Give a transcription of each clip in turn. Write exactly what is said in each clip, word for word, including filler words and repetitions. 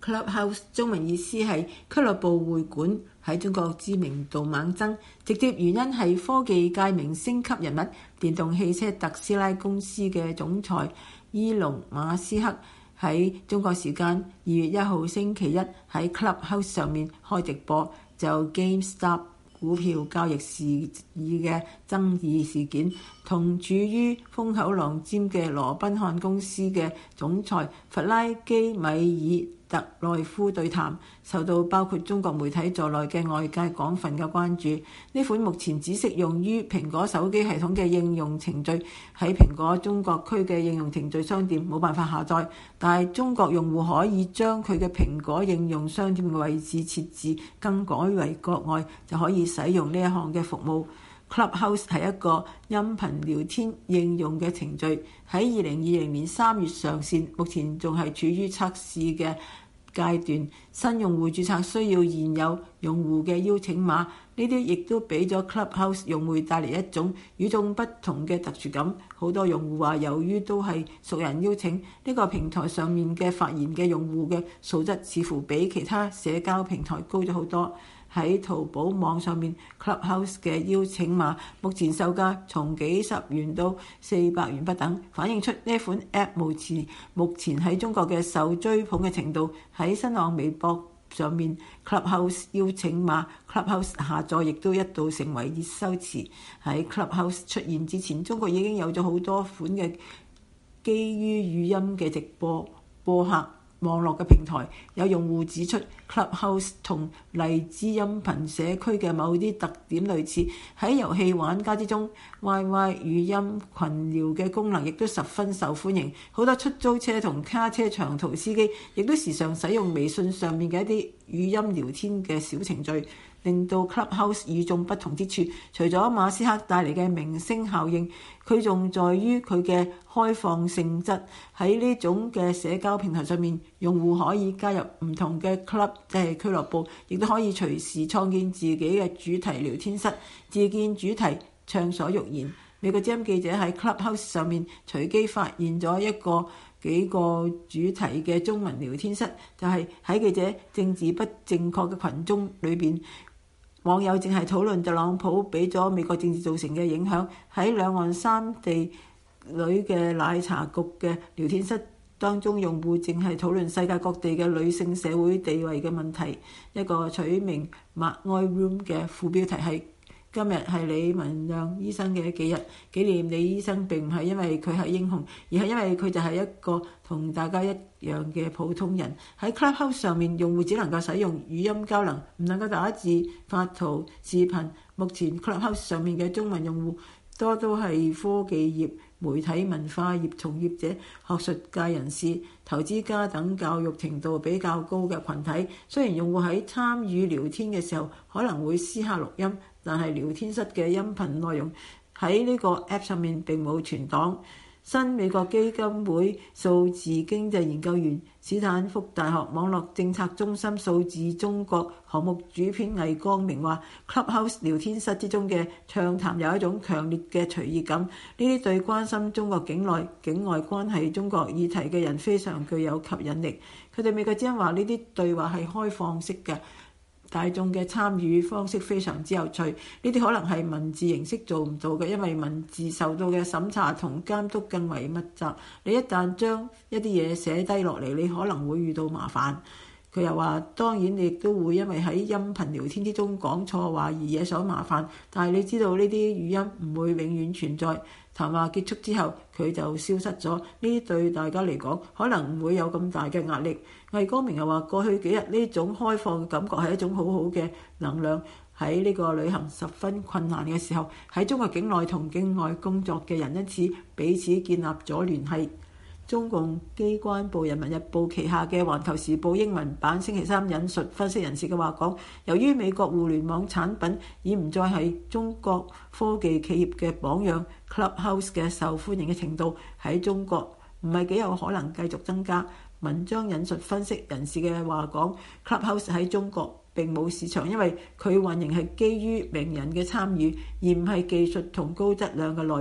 Clubhouse 中文意思係俱樂部會館，喺中國知名度猛增，直接原因係科技界明星級人物電動汽車特斯拉公司嘅總裁伊隆馬斯克喺中國時間二月一號星期一喺 Clubhouse 上面開直播，就 GameStop 股票交易事宜嘅爭議事件，同處於風口浪尖嘅羅賓漢公司嘅總裁弗拉基米爾特內夫對談，受到包括中國媒體在內嘅外界廣泛嘅關注。呢款目前只適用於蘋果手機系統嘅應用程序，喺蘋果中國區嘅應用程序商店冇辦法下載，但係中國用戶可以將佢嘅蘋果應用商店嘅位置設置更改為國外，就可以使用呢一項嘅服務。Clubhouse 係一個音頻聊天應用嘅程序，喺二零二零年三月上線，目前仲係處於測試嘅階段。新用戶註冊需要現有用戶嘅邀請碼，呢啲亦都俾咗 Clubhouse 用戶帶嚟一種與眾不同嘅特殊感。好多用戶話，由於都係熟人邀請，呢個平台上面嘅發言嘅用戶嘅素質似乎比其他社交平台高咗好多。喺淘寶網上面 Clubhouse 嘅邀請碼目前售價從幾十元到四百元不等，反映出呢款 App 目前目前喺中國嘅受追捧嘅程度。喺新浪微博上面 Clubhouse 邀請碼 Clubhouse 下載亦都一度成為熱搜詞。喺 Clubhouse 出現之前，中國已經有咗好多款嘅基於語音嘅直播播客網絡嘅平台。有用戶指出 Clubhouse 同荔枝音頻社區嘅某啲特點類似，喺遊戲玩家之中 Y Y 語音群聊嘅功能亦都十分受歡迎。好多出租車同卡車長途司機亦都時常使用微信上面嘅一啲語音聊天嘅小程序，令到 Clubhouse 與眾不同之處，除咗馬斯克帶嚟嘅明星效應，佢仲在於佢嘅開放性質。喺呢種嘅社交平台上面，用戶可以加入唔同嘅 club， 即係俱樂部，亦都可以隨時創建自己嘅主題聊天室，自建主題，暢所欲言。美國之音記者喺 Clubhouse 上面隨機發現咗一個幾個主題嘅中文聊天室，就係、是、喺記者政治不正確嘅群眾裏邊，網友淨係討論特朗普俾咗美國政治造成嘅影響。喺兩岸三地女嘅奶茶局嘅聊天室當中，用戶淨係討論世界各地嘅女性社會地位嘅問題。一個取名默哀 room 嘅副標題係：今日係李文亮醫生嘅忌日，紀念李醫生並唔係因為佢係英雄，而係因為佢就係一個同大家一樣嘅普通人。喺 Clubhouse 上面，用戶只能夠使用語音交流，唔能夠打字、發圖、視頻。目前 Clubhouse 上面嘅中文用戶多都係科技業、媒體文化業從業者、學術界人士、投資家等教育程度比較高嘅群體。雖然用戶喺參與聊天嘅時候可能會私下錄音，但係聊天室嘅音頻內容喺呢個 App 上面並冇存檔。新美國基金會數字經濟研究員、斯坦福大學網絡政策中心數字中國項目主編魏光明話 Clubhouse 聊天室之中嘅暢談有一種強烈嘅隨意感，呢啲對關心中國境內境外關係中國議題嘅人非常具有吸引力。佢哋美國之音話呢啲對話係開放式嘅，大眾嘅參與方式非常之有趣，呢啲可能係文字形式做唔到嘅，因為文字受到嘅審查同監督更為密集。你一旦將一啲嘢寫低落嚟，你可能會遇到麻煩。佢又話，當然你亦都會因為喺音頻聊天之中講錯話而惹上麻煩，但係你知道呢啲語音唔會永遠存在。談話結束之後，佢就消失咗。呢啲對大家嚟講可能唔會有咁大嘅壓力。魏光明又話，過去幾日呢種開放嘅感覺係一種好好嘅能量。喺呢個旅行十分困難嘅時候，喺中國境內同境外工作嘅人因此彼此建立咗聯繫。中共機關報《人民日報》旗下嘅《環球時報》英文版星期三引述分析人士嘅話講，由於美國互聯網產品已唔再係中國科技企業嘅榜樣， Clubhouse 嘅受歡迎嘅程度喺中國唔係幾有可能繼續增加。文章引述分析人士嘅話講， Clubhouse 喺中國並冇市場，因為佢運營係基於名人嘅參與，而唔係技術同高質量嘅內容。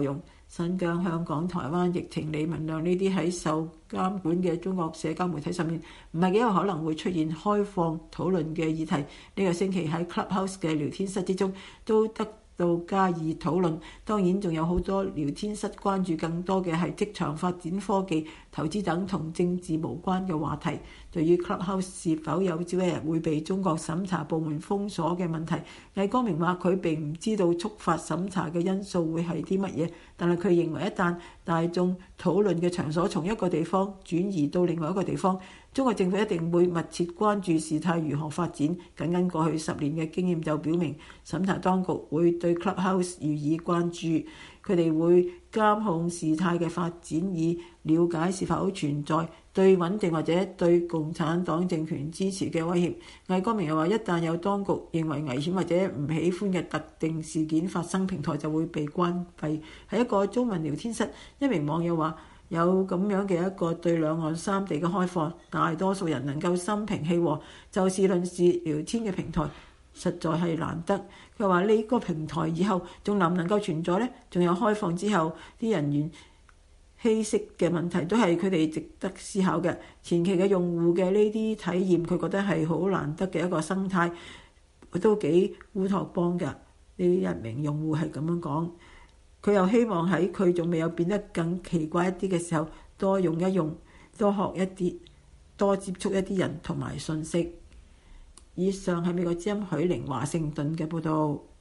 新疆、香港、台灣、疫情、李文亮呢啲喺受監管嘅中國社交媒體上面，唔係幾有可能會出現開放討論嘅議題。呢、這個星期喺 Clubhouse 嘅聊天室之中都得到加以討論。當然仲有好多聊天室關注更多嘅係職場發展、科技、投資等同政治無關嘅話題。對於 Clubhouse 是否有朝一日會被中國審查部門封鎖嘅問題，魏光明話佢並唔知道觸發審查嘅因素會係啲乜嘢，但係佢認為一旦大眾討論嘅場所從一個地方轉移到另外一個地方，中國政府一定會密切關注事態如何發展。僅僅過去十年嘅經驗就表明，審查當局會對 Clubhouse 予以關注，佢哋會監控事態嘅發展，以了解是否存在對穩定或者對共產黨政權支持嘅威脅。魏光明又話，一旦有當局認為危險或者唔喜歡嘅特定事件發生，平台就會被關閉。喺一個中文聊天室，一名網友話，有咁樣嘅一個對兩岸三地嘅開放，大多數人能夠心平氣和就事論事聊天嘅平台，實在係難得。佢話呢個平台以後仲能唔能夠存在呢？仲有開放之後啲人員稀釋嘅問題都係佢哋值得思考嘅。前期嘅用戶嘅呢啲體驗，佢覺得係好難得嘅一個生態，都幾烏托邦㗎。呢一名用戶係咁樣講。佢又希望喺佢仲未有變得更奇怪一啲嘅時候，多用一用，多學一啲，多接觸一啲人同埋信息。以上係美國之音許寧華盛頓嘅報導。